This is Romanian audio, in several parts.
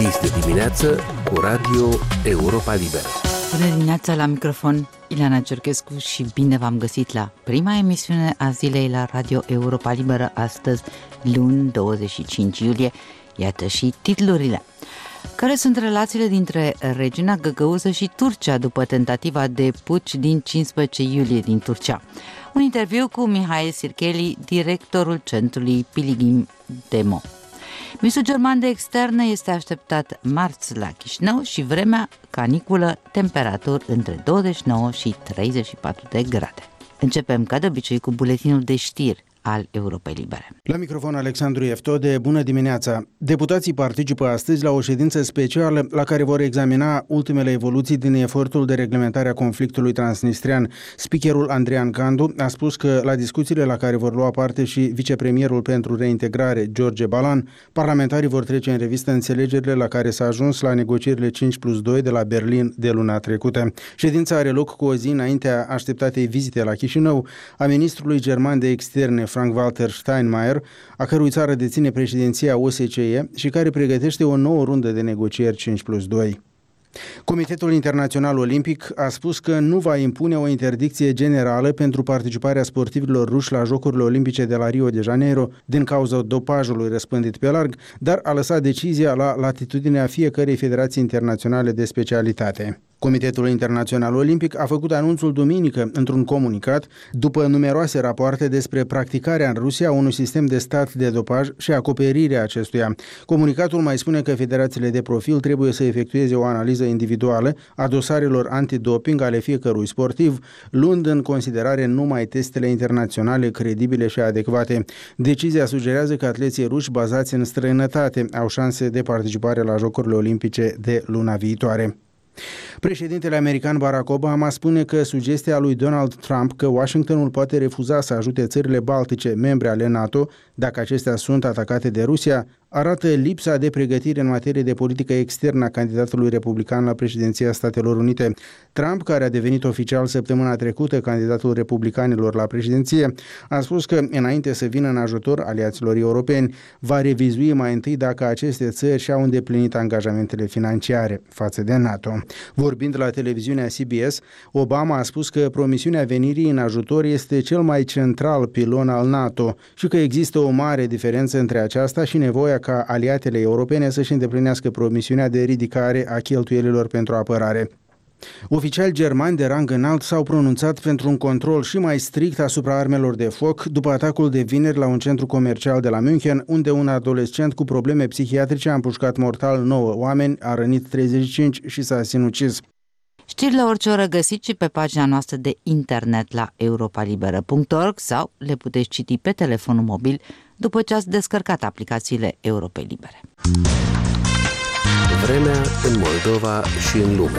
Deschis de dimineață cu Radio Europa Liberă. Bună dimineața, la microfon Ileana Cerchescu și bine v-am găsit la prima emisiune a zilei la Radio Europa Liberă, astăzi, luni 25 iulie. Iată și titlurile. Care sunt relațiile dintre regiunea găgăuză și Turcia după tentativa de puci din 15 iulie din Turcia? Un interviu cu Mihai Sircheli, directorul centrului Piligim Demo. Ministrul german de externe este așteptat marți la Chișinău și vremea caniculă, temperaturi între 29 și 34 de grade. Începem ca de obicei cu buletinul de știri al Europei Libere. La microfon Alexandru Eftode, bună dimineața! Deputații participă astăzi la o ședință specială la care vor examina ultimele evoluții din efortul de reglementare a conflictului transnistrian. Speakerul Andrian Candu a spus că la discuțiile la care vor lua parte și vicepremierul pentru reintegrare, George Balan, parlamentarii vor trece în revistă înțelegerile la care s-a ajuns la negocierile 5+2 de la Berlin de luna trecută. Ședința are loc cu o zi înaintea așteptatei vizite la Chișinău a ministrului german de externe, Frank-Walter Steinmeier, a cărui țară deține președinția OSCE și care pregătește o nouă rundă de negocieri 5+2. Comitetul Internațional Olimpic a spus că nu va impune o interdicție generală pentru participarea sportivilor ruși la Jocurile Olimpice de la Rio de Janeiro din cauza dopajului răspândit pe larg, dar a lăsat decizia la latitudinea fiecărei federații internaționale de specialitate. Comitetul Internațional Olimpic a făcut anunțul duminică într-un comunicat după numeroase rapoarte despre practicarea în Rusia unui sistem de stat de dopaj și acoperirea acestuia. Comunicatul mai spune că federațiile de profil trebuie să efectueze o analiză individuală a dosarelor antidoping ale fiecărui sportiv, luând în considerare numai testele internaționale credibile și adecvate. Decizia sugerează că atleții ruși bazați în străinătate au șanse de participare la Jocurile Olimpice de luna viitoare. Președintele american Barack Obama spune că sugestia lui Donald Trump că Washingtonul poate refuza să ajute țările baltice membre ale NATO dacă acestea sunt atacate de Rusia arată lipsa de pregătire în materie de politică externă a candidatului republican la președinția Statelor Unite. Trump, care a devenit oficial săptămâna trecută candidatul republicanilor la președinție, a spus că, înainte să vină în ajutor aliaților europeni, va revizui mai întâi dacă aceste țări și-au îndeplinit angajamentele financiare față de NATO. Vorbind la televiziunea CBS, Obama a spus că promisiunea venirii în ajutor este cel mai central pilon al NATO și că există o mare diferență între aceasta și nevoia ca aliatele europene să-și îndeplinească promisiunea de ridicare a cheltuielilor pentru apărare. Oficiali germani de rang înalt s-au pronunțat pentru un control și mai strict asupra armelor de foc după atacul de vineri la un centru comercial de la München, unde un adolescent cu probleme psihiatrice a împușcat mortal 9 oameni, a rănit 35 și s-a sinucis. Știrile orice oră găsiți și pe pagina noastră de internet la europalibera.org sau le puteți citi pe telefonul mobil după ce ați descărcat aplicațiile Europei Libere. Vremea în Moldova și în lume.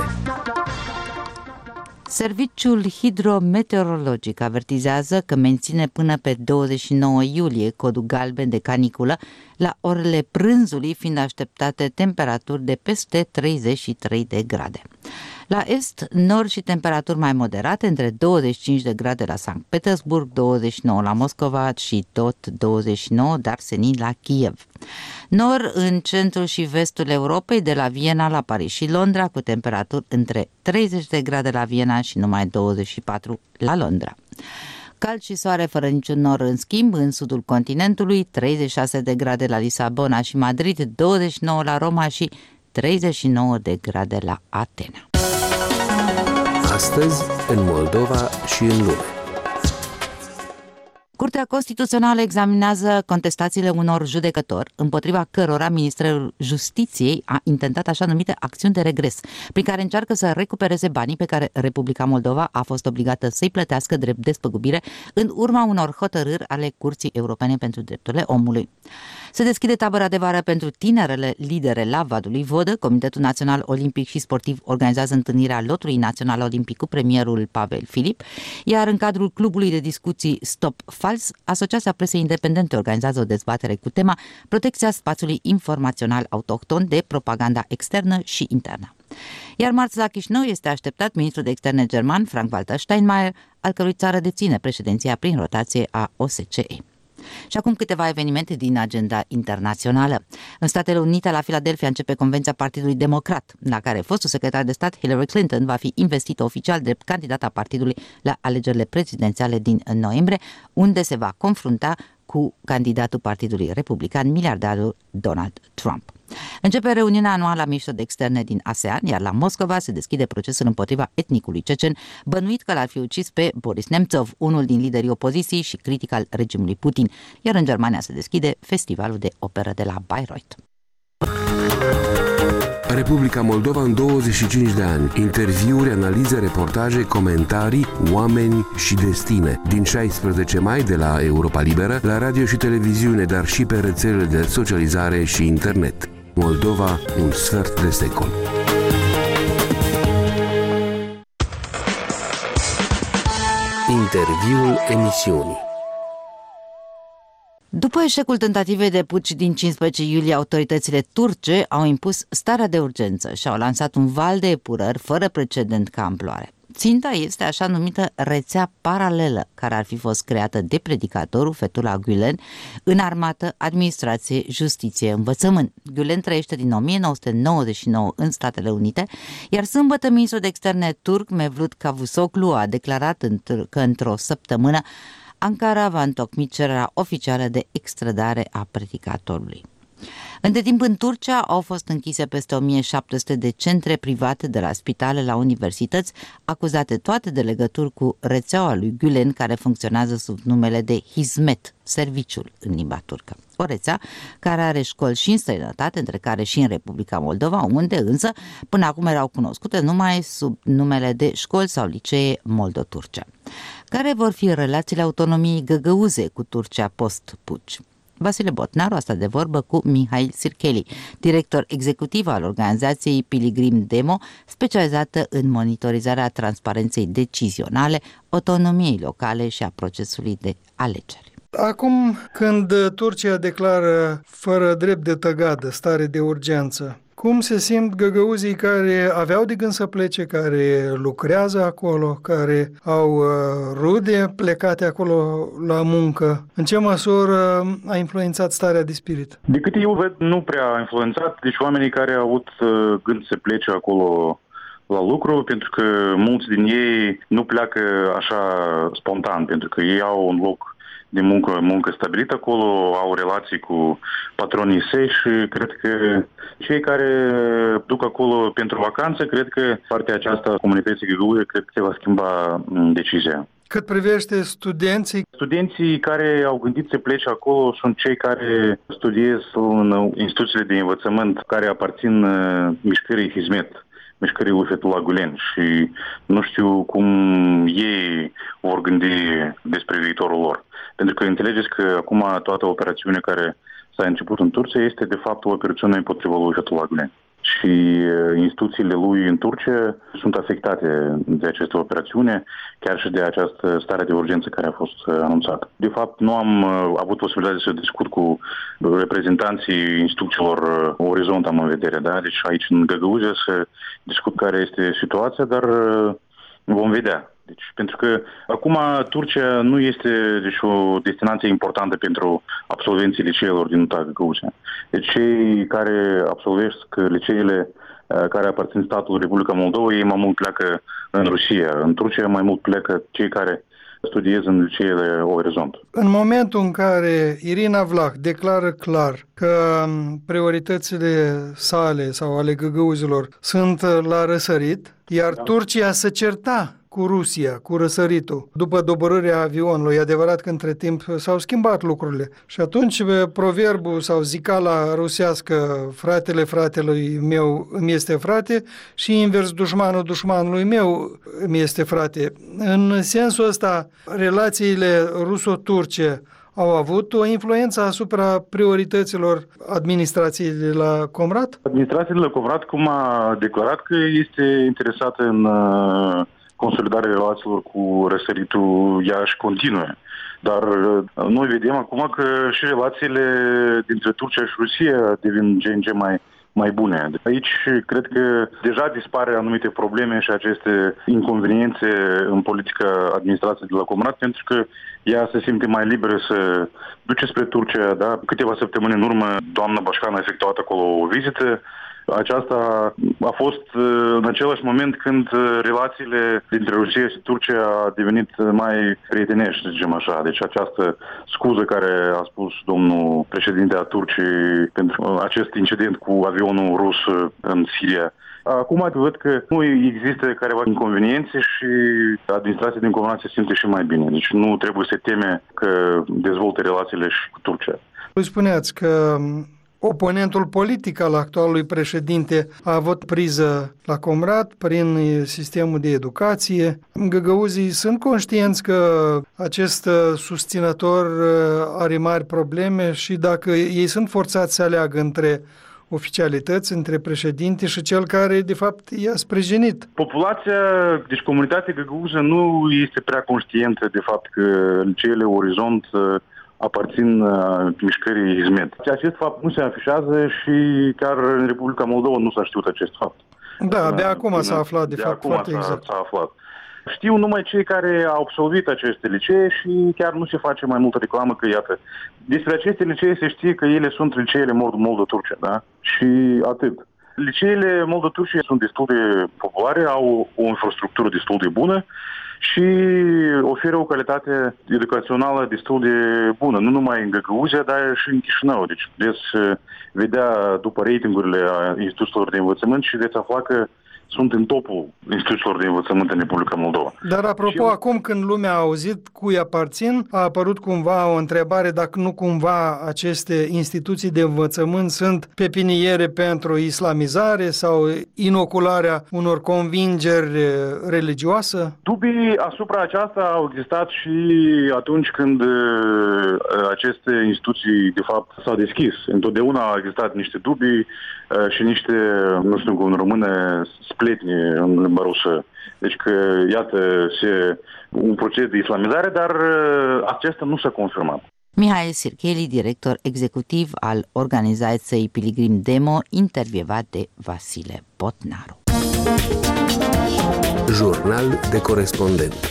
Serviciul hidrometeorologic avertizează că menține până pe 29 iulie codul galben de caniculă la orele prânzului, fiind așteptate temperaturi de peste 33 de grade. La est, nord și temperaturi mai moderate, între 25 de grade la Sankt Petersburg, 29 la Moscova și tot 29, dar senin la Kiev. Nord, în centrul și vestul Europei, de la Viena la Paris și Londra, cu temperaturi între 30 de grade la Viena și numai 24 la Londra. Cald și soare fără niciun nor, în schimb, în sudul continentului, 36 de grade la Lisabona și Madrid, 29 la Roma și 39 de grade la Atena. Astăzi, în Moldova și în lume. Curtea Constituțională examinează contestațiile unor judecători împotriva cărora Ministerul Justiției a intentat așa numite acțiuni de regres, prin care încearcă să recupereze banii pe care Republica Moldova a fost obligată să-i plătească drept despăgubire în urma unor hotărâri ale Curții Europene pentru Drepturile Omului. Se deschide tabăra de vară pentru tinerele lidere la Vadului Vodă. Comitetul Național Olimpic și Sportiv organizează întâlnirea lotului național olimpic cu premierul Pavel Filip, iar în cadrul clubului de discuții Stop Fals, Asociația Presei Independente organizează o dezbatere cu tema protecția spațiului informațional autohton de propaganda externă și internă. Iar marți la Chișinău este așteptat ministrul de externe german Frank-Walter Steinmeier, al cărui țară deține președinția prin rotație a OSCE. Și acum câteva evenimente din agenda internațională. În Statele Unite, la Philadelphia, începe convenția Partidului Democrat, la care fostul secretar de stat Hillary Clinton va fi investită oficial drept candidata partidului la alegerile prezidențiale din noiembrie, unde se va confrunta cu candidatul Partidului Republican, miliardarul Donald Trump. Începe reuniunea anuală a miniștrilor de externe din ASEAN, iar la Moscova se deschide procesul împotriva etnicului cecen, bănuit că l-ar fi ucis pe Boris Nemtsov, unul din liderii opoziției și critic al regimului Putin, iar în Germania se deschide festivalul de operă de la Bayreuth. Republica Moldova în 25 de ani. Interviuri, analize, reportaje, comentarii, oameni și destine. Din 16 mai de la Europa Liberă, la radio și televiziune, dar și pe rețelele de socializare și internet. Moldova, un sfert de secol. Interviul emisiunii. După eșecul tentativei de puci din 15 iulie, autoritățile turce au impus starea de urgență și au lansat un val de epurări fără precedent ca amploare. Ținta este așa numită rețea paralelă, care ar fi fost creată de predicatorul Fethullah Gülen în armată, administrație, justiție, învățământ. Gülen trăiește din 1999 în Statele Unite, iar sâmbătă ministrul de externe turc Mevlut Cavusoglu a declarat că într-o săptămână Ankara va întocmi cererea oficială de extradare a predicatorului. Între timp, în Turcia au fost închise peste 1700 de centre private, de la spitale la universități, acuzate toate de legături cu rețeaua lui Gülen, care funcționează sub numele de Hizmet, serviciul în limba turcă. O rețea care are școli și în străinătate, între care și în Republica Moldova, unde însă până acum erau cunoscute numai sub numele de școli sau licee moldo-turce. Care vor fi relațiile autonomiei găgăuze cu Turcia post-puci? Vasile Botnaru a stat de vorbă cu Mihail Sirkeli, director executiv al organizației Pilgrim Demo, specializată în monitorizarea transparenței decizionale, autonomiei locale și a procesului de alegeri. Acum, când Turcia declară fără drept de tăgadă stare de urgență, cum se simt găgăuzii care aveau de gând să plece, care lucrează acolo, care au rude plecate acolo la muncă? În ce măsură a influențat starea de spirit? De câte eu văd, nu prea a influențat. Deci oamenii care au avut gând să plece acolo la lucru, pentru că mulți din ei nu pleacă așa spontan, pentru că ei au un loc de muncă stabilit acolo, au relații cu patronii săi și cred că cei care duc acolo pentru vacanță, cred că partea aceasta a comunității găgăuze, cred că se va schimba decizia. Cât privește studenții care au gândit să plece acolo sunt cei care studiez în instituțiile de învățământ care aparțin mișcării Hizmet, mișcării lui Fethullah Gülen, și nu știu cum ei vor gândi despre viitorul lor. Pentru că înțelegeți că acum toată operațiunea care s-a început în Turcia este de fapt o operațiune împotriva lui Fethullah Gülen. Și instituțiile lui în Turcia sunt afectate de această operațiune, chiar și de această stare de urgență care a fost anunțată. De fapt, nu am avut posibilitatea să discut cu reprezentanții instituțiilor Orizont, am în vedere, da? Deci aici în Găgăuzia să discut care este situația, dar vom vedea. Deci, pentru că acum Turcia nu este o destinație importantă pentru absolvenții liceelor din Găgăuzia. Deci cei care absolvesc liceele care aparțin statului Republica Moldova, ei mai mult pleacă în Rusia. În Turcia mai mult pleacă cei care studiază în liceele Orizont. În momentul în care Irina Vlah declară clar că prioritățile sale sau ale găgăuzilor sunt la răsărit, iar Turcia se certa cu Rusia, cu răsăritul, după doborârea avionului. E adevărat că între timp s-au schimbat lucrurile. Și atunci proverbul sau zicala rusească, fratele fratelui meu îmi este frate, și invers, dușmanul dușmanului meu îmi este frate. În sensul ăsta, relațiile ruso-turce au avut o influență asupra priorităților administrației de la Comrat? Administrația de la Comrat, cum a declarat că este interesată în consolidarea relațiilor cu răsăritul, ea își continuă. Dar noi vedem acum că și relațiile dintre Turcia și Rusia devin ce în ce mai bune. Aici cred că deja dispare anumite probleme și aceste inconveniențe în politica administrației de la Comrat, pentru că ea se simte mai liberă să duce spre Turcia. Da? Câteva săptămâni în urmă, doamna Bașcan a efectuat acolo o vizită. Aceasta a fost în același moment când relațiile dintre Rusia și Turcia a devenit mai prietenești, să zicem așa. Deci această scuză care a spus domnul președinte a Turciei pentru acest incident cu avionul rus în Siria. Acum văd că nu există careva inconveniențe și administrația din Comrat se simte și mai bine. Deci nu trebuie să teme că dezvoltă relațiile și cu Turcia. Voi spuneați că oponentul politic al actualului președinte a avut priză la Comrat prin sistemul de educație. Găgăuzii sunt conștienți că acest susținător are mari probleme și dacă ei sunt forțați să aleagă între oficialități, între președinte și cel care, de fapt, i-a sprijinit. Populația, deci comunitatea găgăuză nu este prea conștientă de fapt că liceele Orizont aparțin mișcării Hizmet. Acest fapt nu se afișează și chiar în Republica Moldova nu s-a știut acest fapt. Da, abia acum s-a aflat, de fapt, foarte exact. S-a aflat. Știu numai cei care au absolvit aceste licee și chiar nu se face mai multă reclamă că, iată, despre aceste licee se știe că ele sunt liceele Moldova-Turcia, da? Și atât. Liceele Moldova-Turcia sunt destul de populare, au o infrastructură destul de bună și oferă o calitate educațională destul de bună, nu numai în Găgăuzia, dar și în Chișinău. Deci veți vedea după ratingurile instituțiilor de învățământ și veți afla că sunt în topul instituțiilor de învățământ în Republica Moldova. Dar apropo, acum când lumea a auzit cui aparțin, a apărut cumva o întrebare dacă nu cumva aceste instituții de învățământ sunt pepiniere pentru islamizare sau inocularea unor convingeri religioase? Dubii asupra aceasta au existat și atunci când aceste instituții, de fapt, s-au deschis. Întotdeauna au existat niște dubii și niște, nu știu cum în română, spletni în limba rusă. Deci că, iată, un proces de islamizare, dar acesta nu s-a confirmat. Mihai Sircheli, director executiv al organizației Pilgrim Demo, intervievat de Vasile Botnaru. Jurnal de corespondent.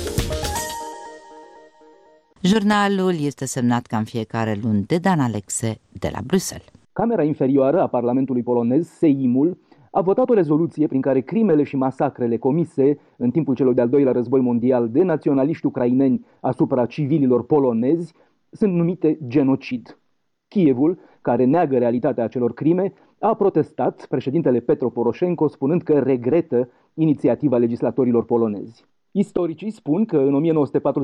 Jurnalul este semnat ca în fiecare luni de Dan Alexe de la Bruxelles. Camera inferioară a Parlamentului polonez, Seimul, a votat o rezoluție prin care crimele și masacrele comise în timpul celui de-al doilea război mondial de naționaliști ucraineni asupra civililor polonezi sunt numite genocid. Kievul, care neagă realitatea acelor crime, a protestat președintele Petro Poroșenko spunând că regretă inițiativa legislatorilor polonezi. Istoricii spun că în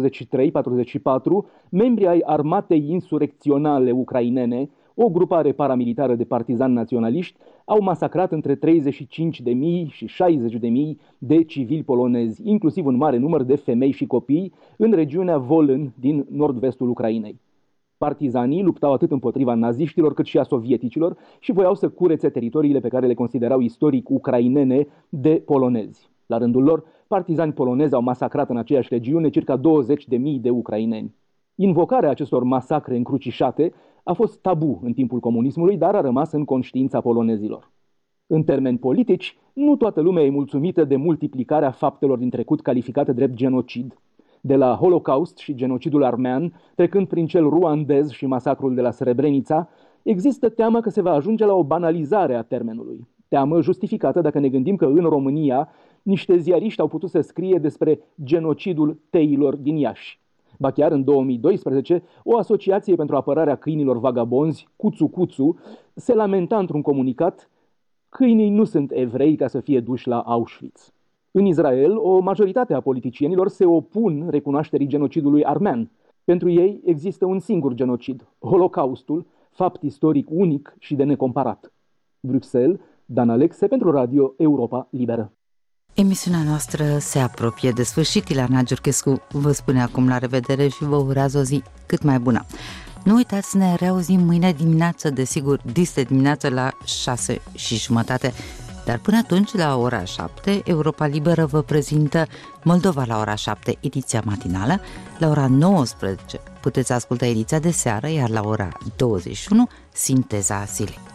1943-44 membrii ai armatei insurecționale ucrainene, o grupare paramilitară de partizani naționaliști, au masacrat între 35.000 și 60.000 de civili polonezi, inclusiv un mare număr de femei și copii, în regiunea Volyn din nord-vestul Ucrainei. Partizanii luptau atât împotriva naziștilor cât și a sovieticilor și voiau să curețe teritoriile pe care le considerau istoric ucrainene de polonezi. La rândul lor, partizani polonezi au masacrat în aceeași regiune circa 20.000 de ucraineni. Invocarea acestor masacre încrucișate a fost tabu în timpul comunismului, dar a rămas în conștiința polonezilor. În termeni politici, nu toată lumea e mulțumită de multiplicarea faptelor din trecut calificate drept genocid. De la Holocaust și genocidul armean, trecând prin cel ruandez și masacrul de la Srebrenica, există teamă că se va ajunge la o banalizare a termenului. Teamă justificată dacă ne gândim că în România niște ziariști au putut să scrie despre genocidul teilor din Iași. Ba chiar în 2012, o asociație pentru apărarea câinilor vagabonzi, Cuțu Cuțu, se lamenta într-un comunicat: câinii nu sunt evrei ca să fie duși la Auschwitz. În Israel, o majoritate a politicienilor se opun recunoașterii genocidului armean. Pentru ei există un singur genocid, Holocaustul, fapt istoric unic și de necomparat. Bruxelles, Dan Alexe pentru Radio Europa Liberă. Emisiunea noastră se apropie de sfârșit. Ileana Giurchescu vă spune acum la revedere și vă urează o zi cât mai bună. Nu uitați, ne reauzim mâine dimineață, desigur, dis de dimineață la 6:30. Dar până atunci, la ora 7, Europa Liberă vă prezintă Moldova la ora 7, ediția matinală. La ora 19 puteți asculta ediția de seară, iar la ora 21, sinteza zilei.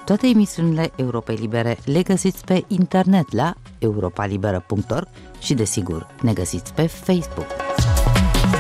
Toate emisiunile Europei Libere le găsiți pe internet la europalibera.org și, desigur, ne găsiți pe Facebook.